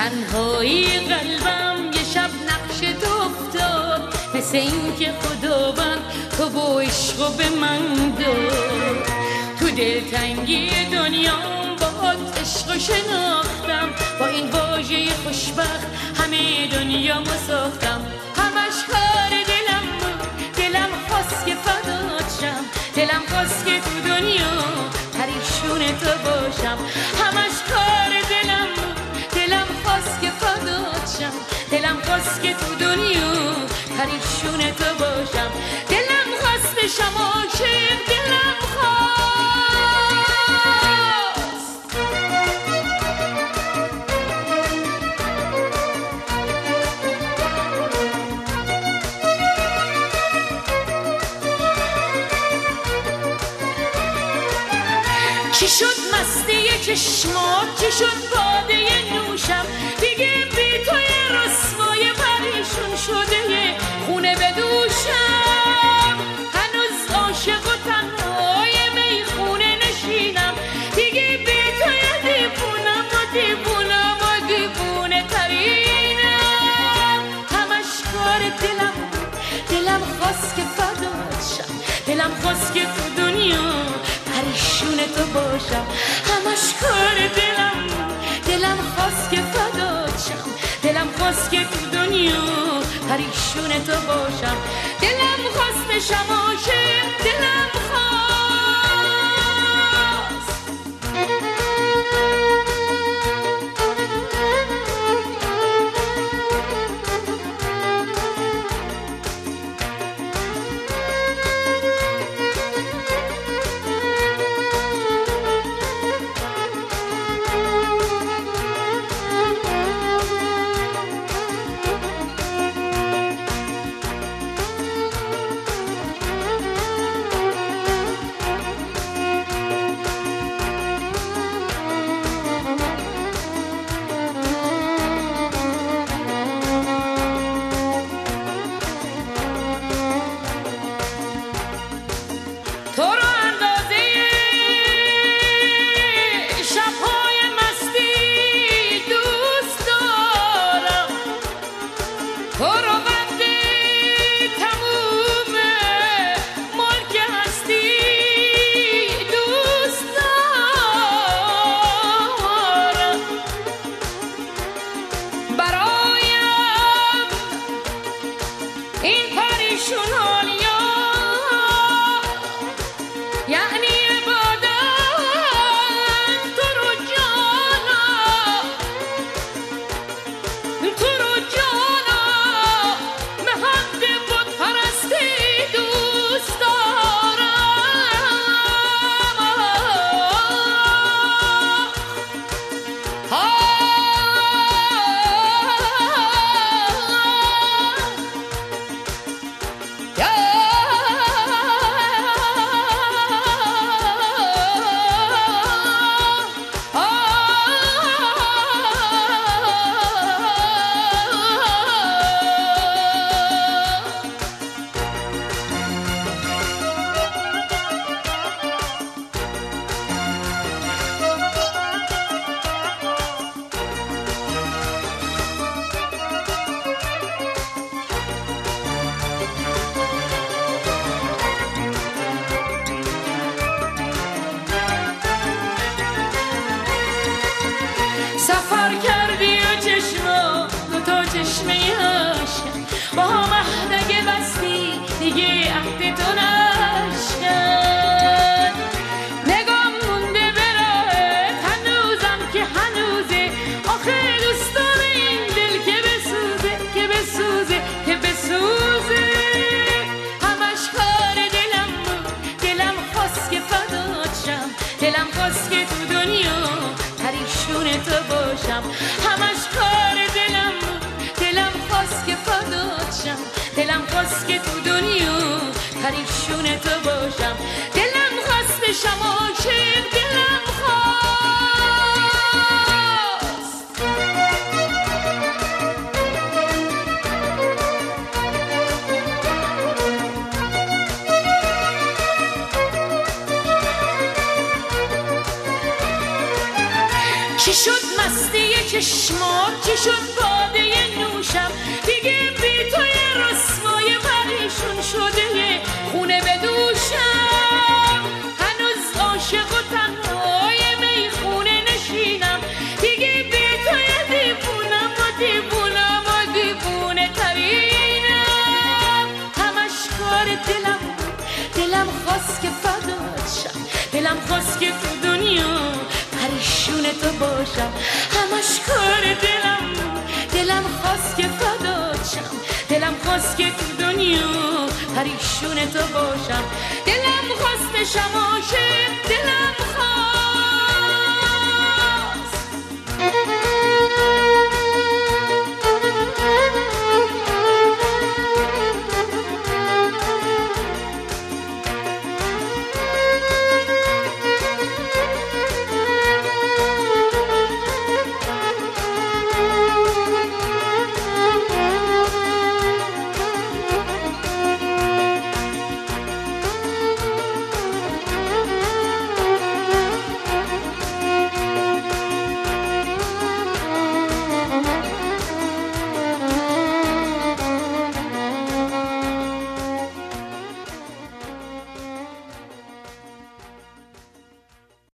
تنهایی قلبم یه شب نقش تو افتاد، مثل این که خداوند تو با عشق به من داد. تو دلتنگی دنیام باهات عشق شناختم، با این واژه خوشبخت همه دنیا ساختم. همش کار دلم بود، دلم خواست که فدات شم، دلم خواست که تو دنیا پریشون تو باشم. همش کار دلم بود، دلم خواست که فدات شم، دلم خواست که تو دنیا پریشون تو باشم. دلم خواست بشم عاشق، دلم خواست. چی شد مستی چشمات، چی شد باده نوشم، دیگه بی توی رسوای پریشون شده خونه بدوشم. هنوز عاشق و تنهای میخونه نشینم، دیگه بی توی دیوونم و دیوونم و دیوونه ترینم. همش کار دلم بود، دلم خواست که فدات شم، دلم خواست که تو دنیا پریشون تو باشم. همش کار دلم بود، دلم خواست که فدات شم، دلم خواست که تو دنیا پریشون تو باشم. دلم خواست بشم عاشق، دلم خواست. همش کار دلم بود، دلم خواست که فدات شم، دلم خواست که تو دنیا پریشون تو باشم. دلم خواست بشم عاشق، دلم خواست. چی شد مستی چشمات، چی شد باده نوشم، دیگه بی توی رسوای پریشون شده خونه بدوشم. هنوز عاشق و تنهای میخونه نشینم، دیگه بی توی دیوونم و دیوونم و دیوونه ترینم. همش کار دلم خواست که فدات شم، دلم خواست که تو دنیا پریشون تو باشم. همش کار دلم خواست که فدات شم، دلم خواست که تو دنیا پریشون تو باشم. دلم خواستشم عاشق